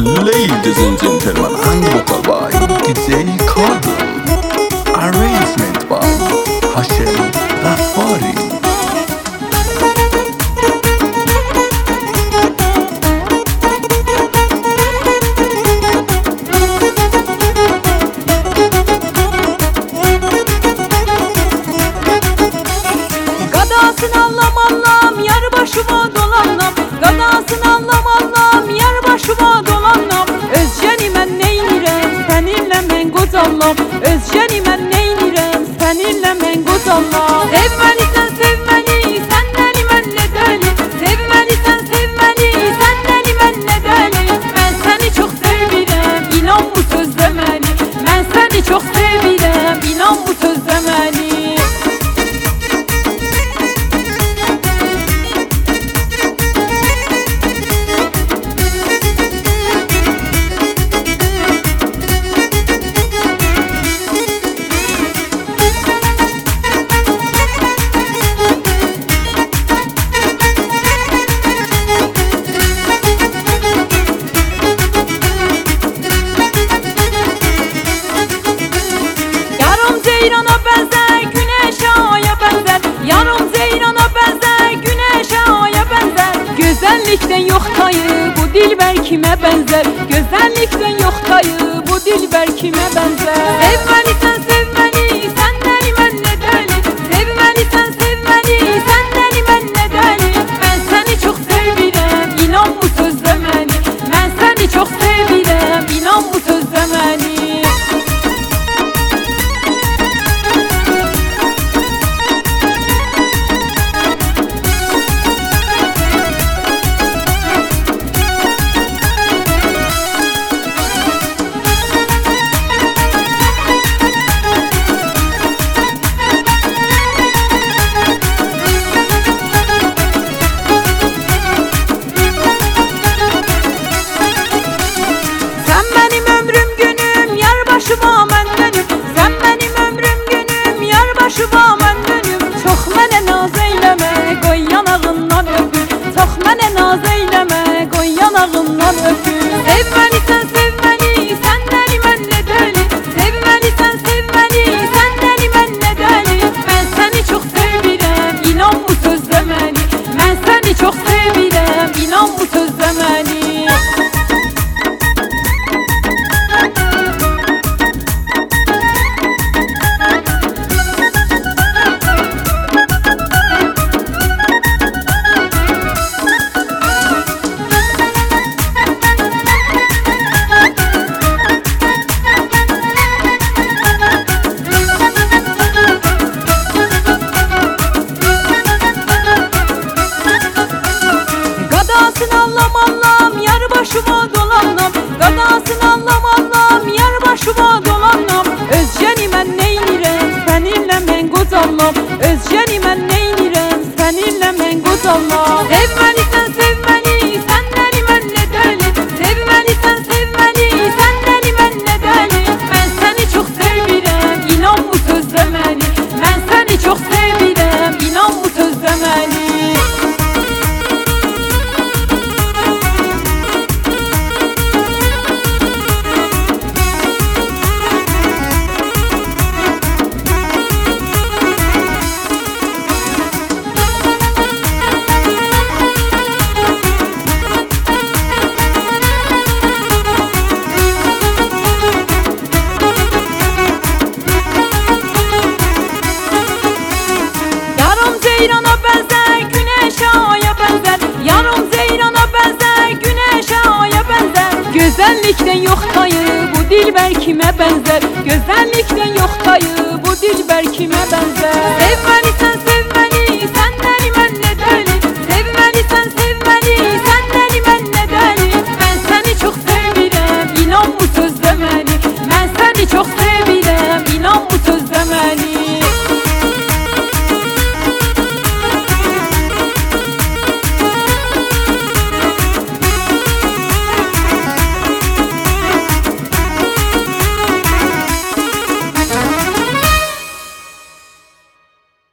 Ladies and gentlemen, hangi by DJ Kadın, arrangement by Haşem Ghaffari. Gadasın Allah'ım Allah'ım yar başıma dolanam. Gadasın Allah'ım Allah'ım yar başıma dolanam. Özceni mən neynirəm, səninlə mən qocallam. Özceni mən neynirəm, səninlə mən qocallam. Sevməlisən sevməli, səndən mən nə dəli. Sevməlisən sevməli, səndən mən nə dəli. Mən səni çox sevirəm, inan bu sözdə məni. Mən səni çox sevirəm, inan bu sözdə məni. Ceyrana benzer, güneşe aya benzer. Yarım ceyrana benzer, güneşe aya benzer. Güzellikten yok tayı, bu dilber kime benzer? Güzellikten yok tayı, bu dilber kime benzer? Sevmelisən sevmeli, səndən mən nə dəli. Sevmelisən sevmeli, səndən mən nə dəli. Mən səni çox sevirəm, inan bu sözdə məni. Mən səni çox sevirəm, inan bu sözdə məni. Başıma mən dönüm, sən mənim ömrüm günüm, yar başıma mən dönüm. Çox mənə naz eyləmə, qoy yanağından öpüm. Çox mənə naz eyləmə, qoy yanağından öpüm. Sevməlisən sevməli, səndən mən nə dəli. Sevməlisən sevməli, səndən mən nə dəli. Mən səni çox sevirəm, inan bu sözdə məni. Mən səni çox sevirəm, inan bu sözdə məni. Gadasın Allah'ım Allah'ım yar başıma dolanam. Gadasın Allah'ım Allah'ım yar başıma dolanam. Özceni mən neynirəm, səninlə mən qocallam. Özceni mən neynirəm, səninlə mən qocallam. Sevməlisən sevməli, səndən mən nə dəli. Sevməlisən sevməli, səndən mən nə dəli. Mən səni çox sevirəm, inan bu sözdə məni. Mən səni çox sevirəm, inan bu sözdə məni. Ceyrana benzer, güneşe aya benzer. Yarım ceyrana benzer, güneşe aya benzer. Güzellikten yok tayı, bu dilber kime benzer? Güzellikten yok tayı, bu dilber kime benzer? Sevmeli